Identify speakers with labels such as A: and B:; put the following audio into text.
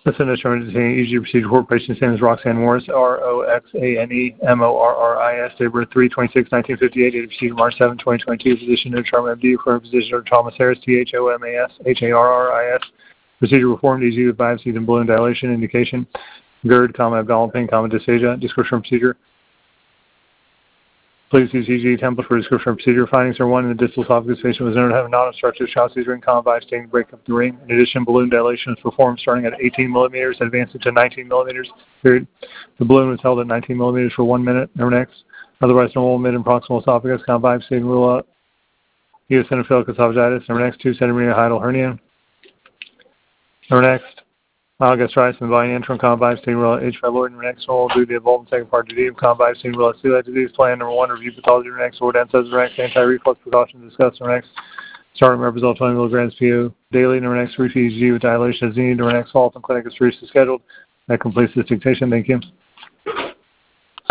A: Listen to determining EG procedure for patient name is Roxanne Morris, ROXANE MORRIS, date of birth 3/26/1958, date of procedure March 7, 2022, physician no trauma MD, for physician Thomas Harris, THOMAS procedure performed EG with biopsies and balloon dilation, indication GERD, abdominal pain, dysphagia, description of procedure. Please use EG template for description of procedure. Findings are 1. The distal esophagus patient was known to have a non-obstructive Shotzi's ring, biopsying to break up the ring. In addition, balloon dilation was performed starting at 18 millimeters and advancing to 19 millimeters. Period. The balloon was held at 19 millimeters for 1 minute. Next. Otherwise normal mid and proximal esophagus, biopsy and rule out eosinophilic esophagitis. Next. 2 centimeter hiatal hernia. Next. Mild gastritis and volume antrum, biopsy and rule out H. pylori. Next. Normal due to the involved second part duty of biopsy and rule out celiac disease. Plan number 1, review pathology. Next. Ordan says next. Anti-reflux precautions discussed. Next. Starting Meprazole 20 milligrams PO daily. Next. Repeat EG with dilation as needed. Next. Follow-up in clinic is previously scheduled. That completes this dictation. Thank you.